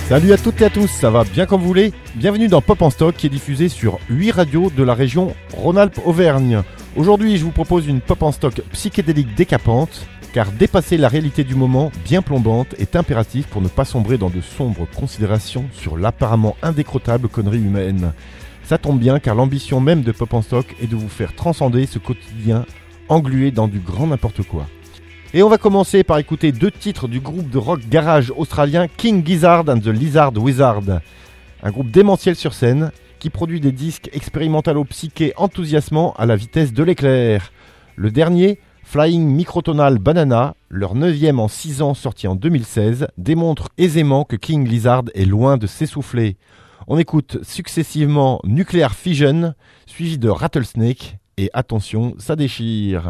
Salut à toutes et à tous, ça va bien comme vous voulez? Bienvenue dans Pop en Stock qui est diffusé sur 8 radios de la région Rhône-Alpes-Auvergne. Aujourd'hui je vous propose une Pop en Stock psychédélique décapante, car dépasser la réalité du moment, bien plombante, est impératif pour ne pas sombrer dans de sombres considérations sur l'apparemment indécrottable connerie humaine. Ça tombe bien car l'ambition même de Pop en Stock est de vous faire transcender ce quotidien englué dans du grand n'importe quoi. Et on va commencer par écouter 2 titres du groupe de rock garage australien King Gizzard and the Lizard Wizard. Un groupe démentiel sur scène qui produit des disques expérimentalo-psychés enthousiasmants à la vitesse de l'éclair. Le dernier, Flying Microtonal Banana, leur 9e en 6 ans sorti en 2016, démontre aisément que King Lizard est loin de s'essouffler. On écoute successivement Nuclear Fission, suivi de Rattlesnake, et attention, ça déchire.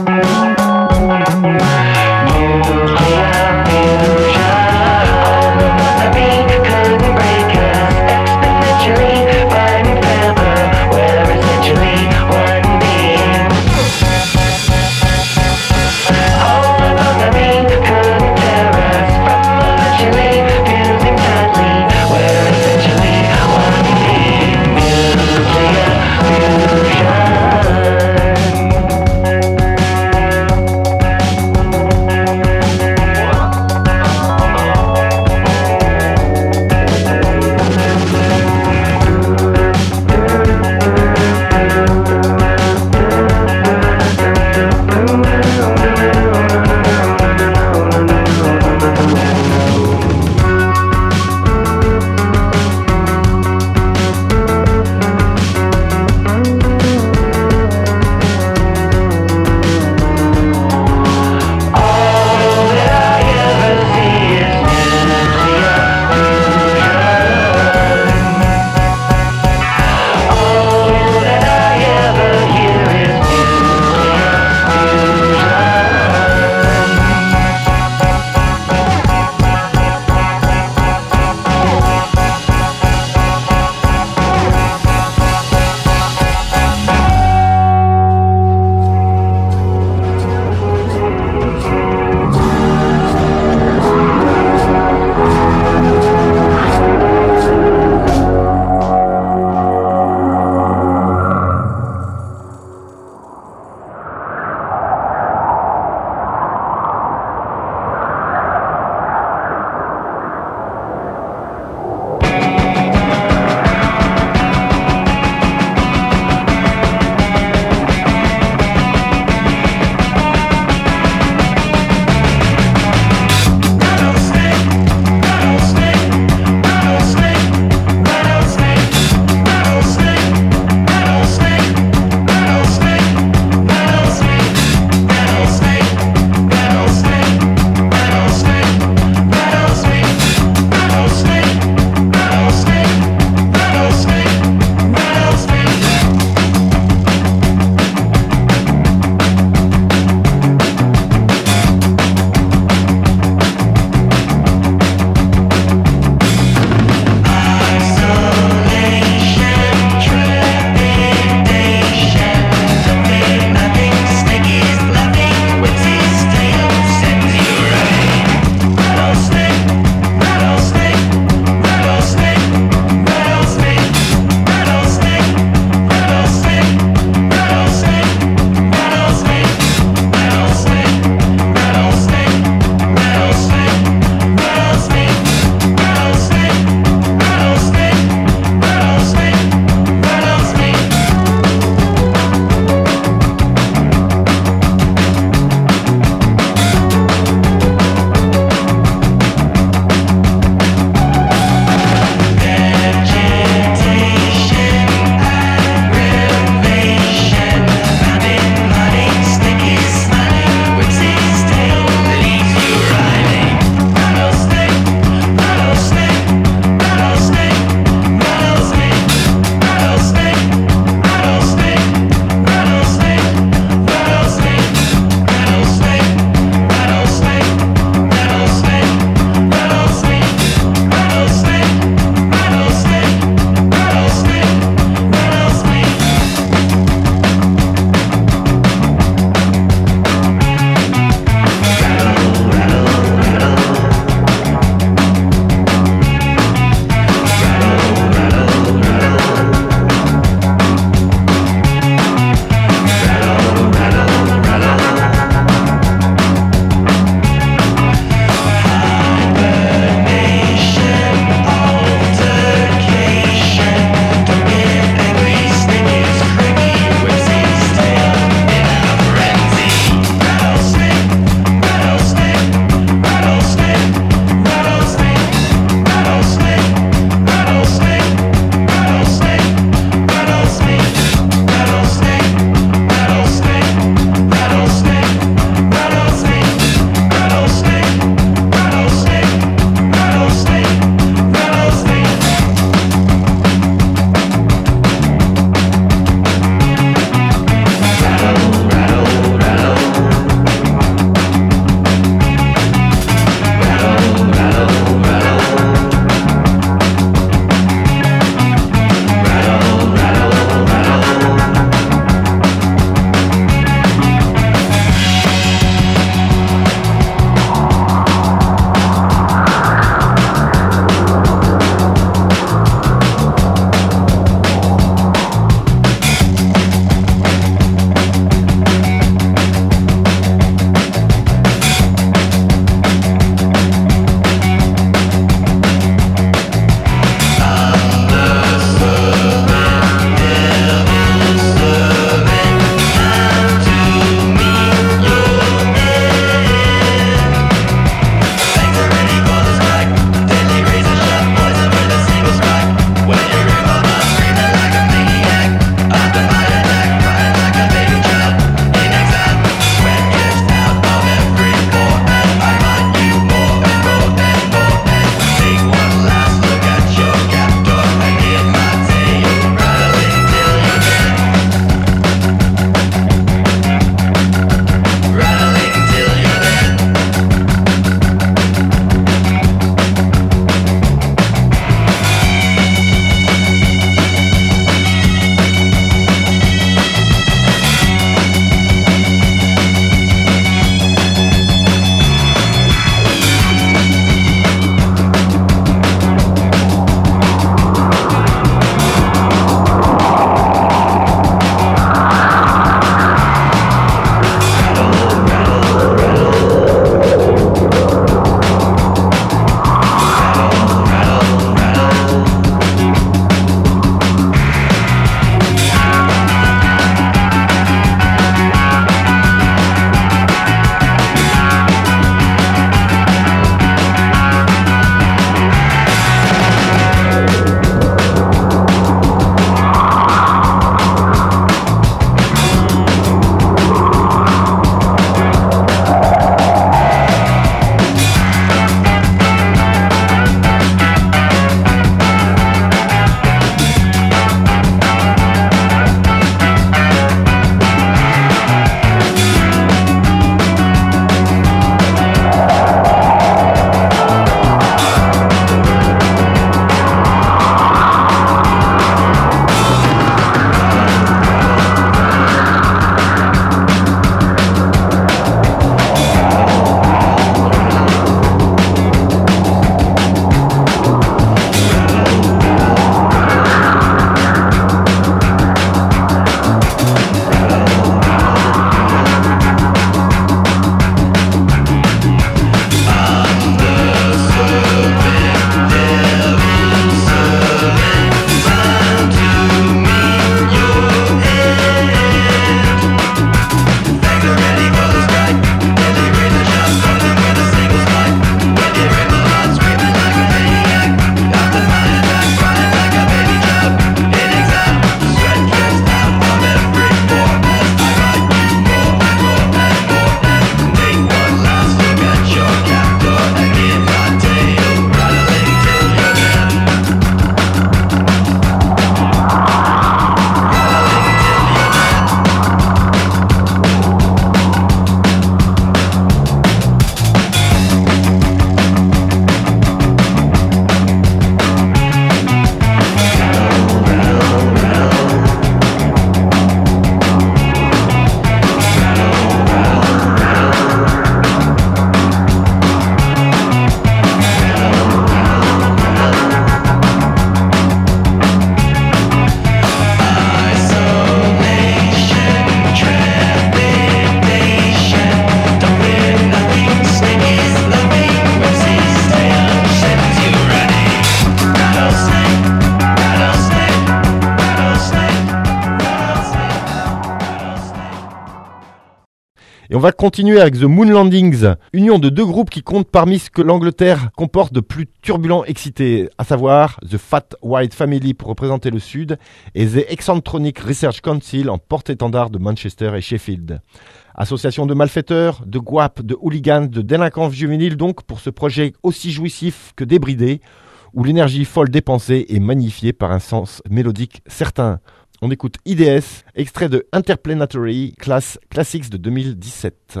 Et on va continuer avec The Moon Landings, union de deux groupes qui comptent parmi ce que l'Angleterre comporte de plus turbulent excité, à savoir The Fat White Family pour représenter le Sud et The Eccentronic Research Council en porte-étendard de Manchester et Sheffield. Association de malfaiteurs, de guapes, de hooligans, de délinquants juvéniles donc pour ce projet aussi jouissif que débridé, où l'énergie folle dépensée est magnifiée par un sens mélodique certain. On écoute IDS, extrait de Interplanetary Classics de 2017.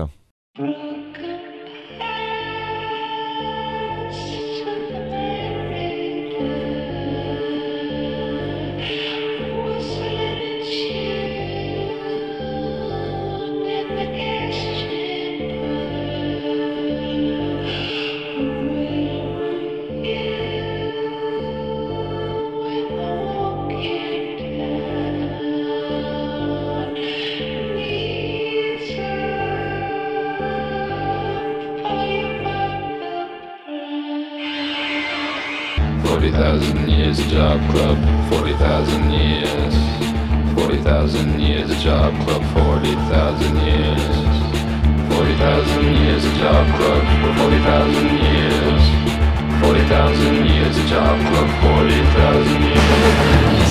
40,000 years a job club, 40,000 years. 40,000 years a job club, 40,000 years. 40,000 years a job club, 40,000 years. 40,000 years a job club, 40,000 years.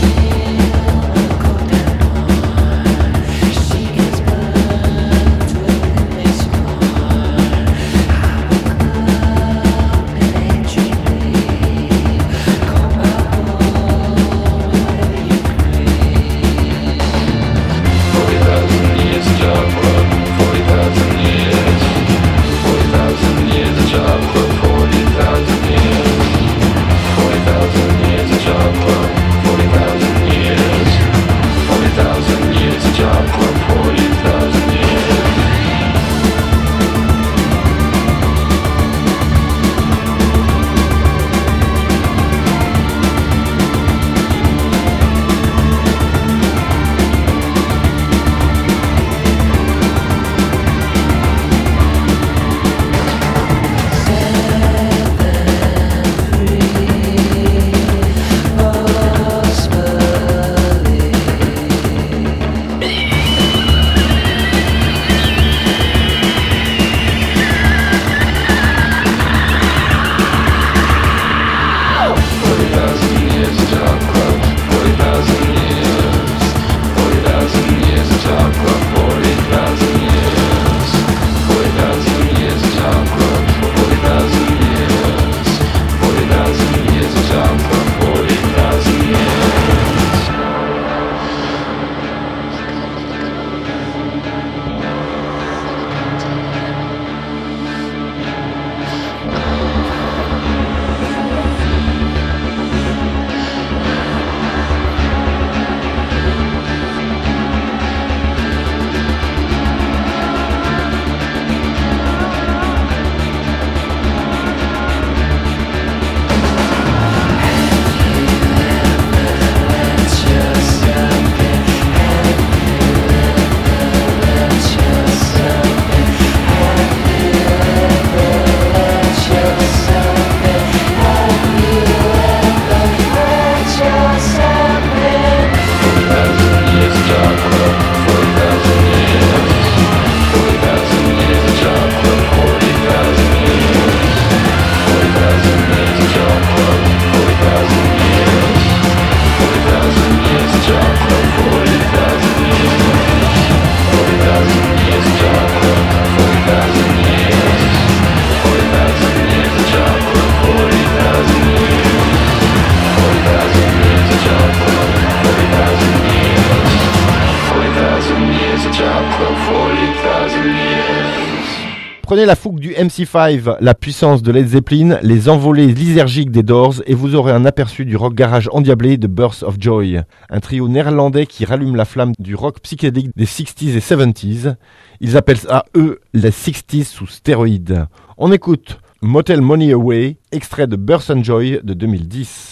Prenez la fougue du MC5, la puissance de Led Zeppelin, les envolées lysergiques des Doors et vous aurez un aperçu du rock garage endiablé de Birth of Joy, un trio néerlandais qui rallume la flamme du rock psychédélique des 60s et 70s. Ils appellent ça, eux, les 60s sous stéroïdes. On écoute Motel Money Away, extrait de Birth and Joy de 2010.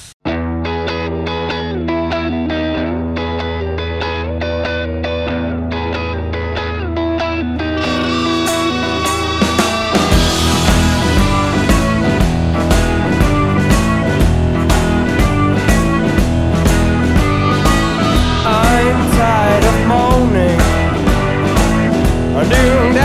Doing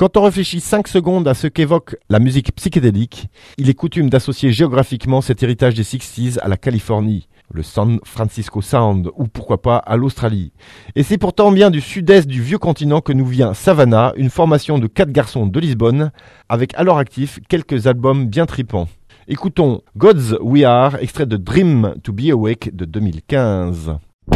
Quand on réfléchit 5 secondes à ce qu'évoque la musique psychédélique, il est coutume d'associer géographiquement cet héritage des 60s à la Californie, le San Francisco Sound, ou pourquoi pas à l'Australie. Et c'est pourtant bien du sud-est du vieux continent que nous vient Savannah, une formation de 4 garçons de Lisbonne, avec à leur actif quelques albums bien tripants. Écoutons Gods We Are, extrait de Dream to Be Awake de 2015.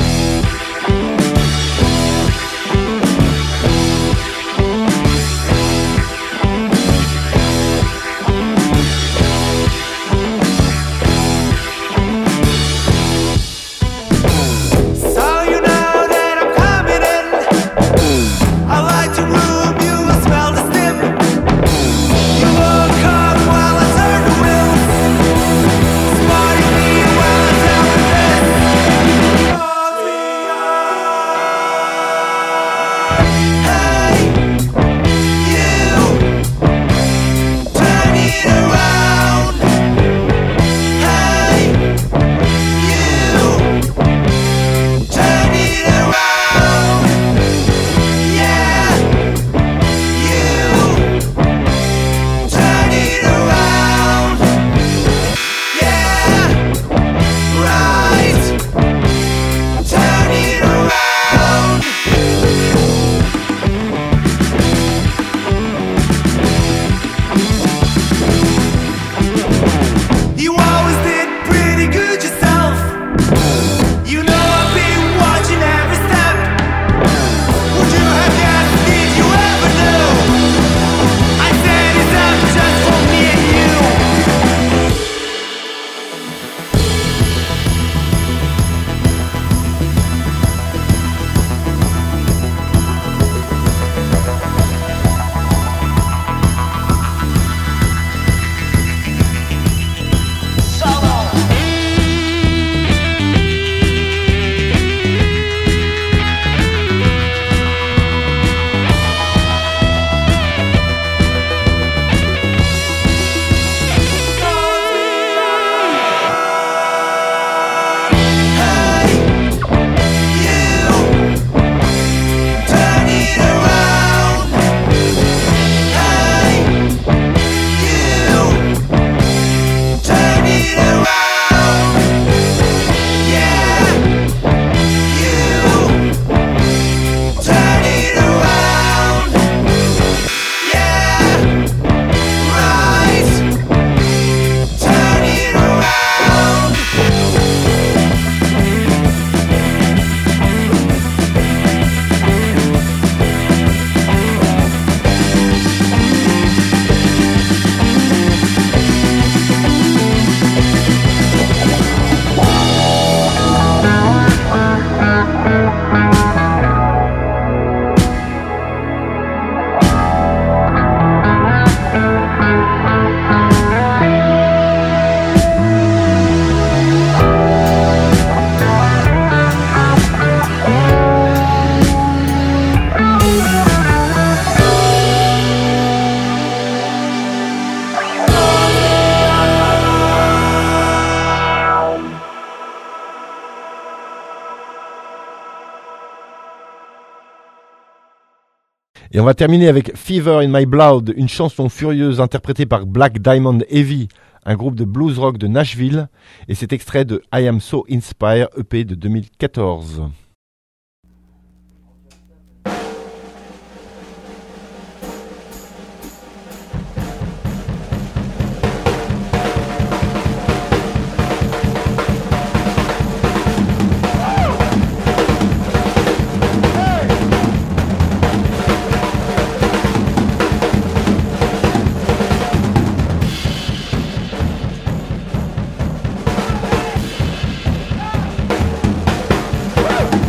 Et on va terminer avec Fever in My Blood, une chanson furieuse interprétée par Black Diamond Heavy, un groupe de blues rock de Nashville, et cet extrait de I Am So Inspired EP de 2014. Woo!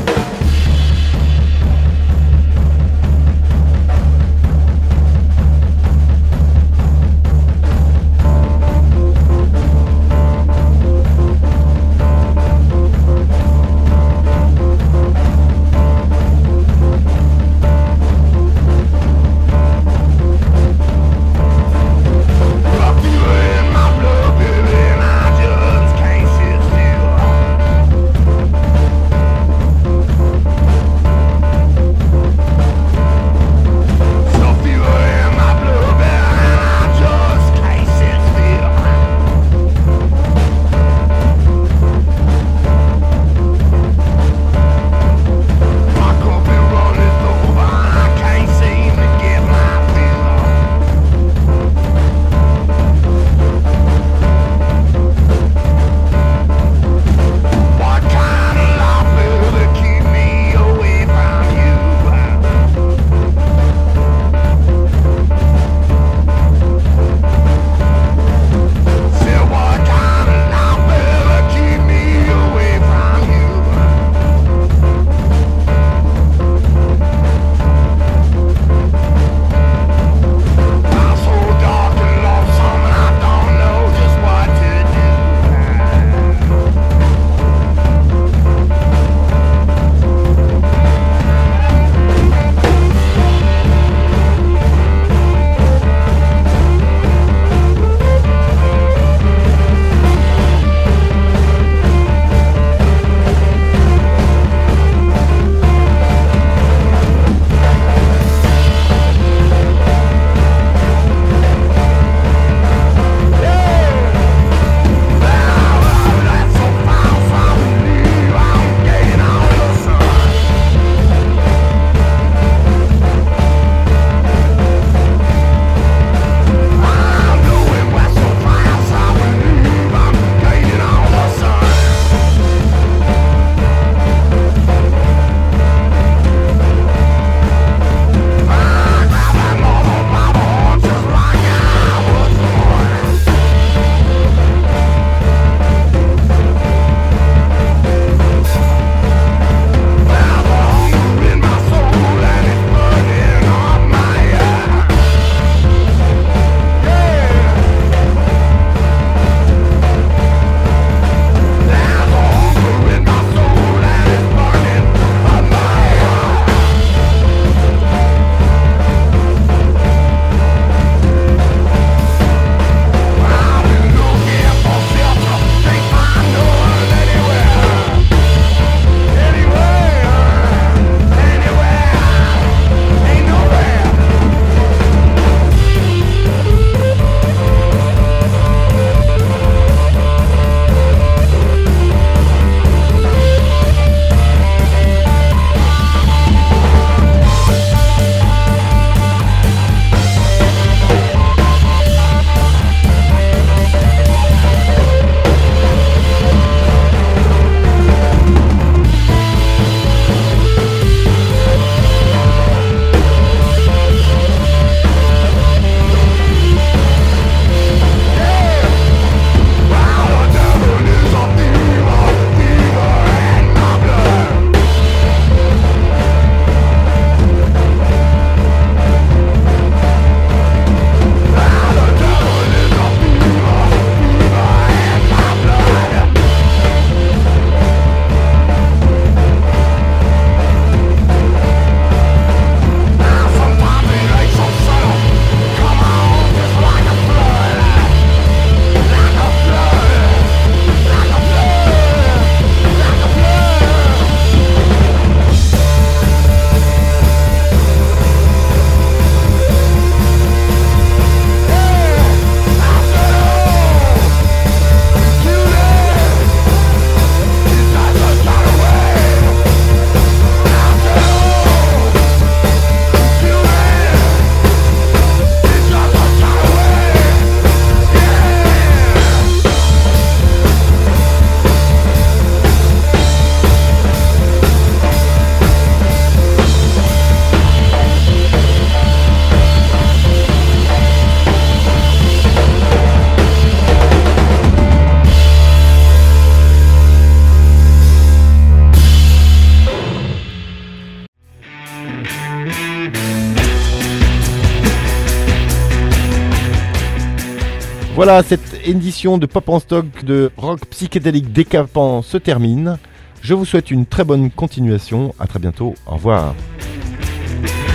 Voilà, cette édition de Pop en Stock de rock psychédélique décapant se termine. Je vous souhaite une très bonne continuation. À très bientôt. Au revoir.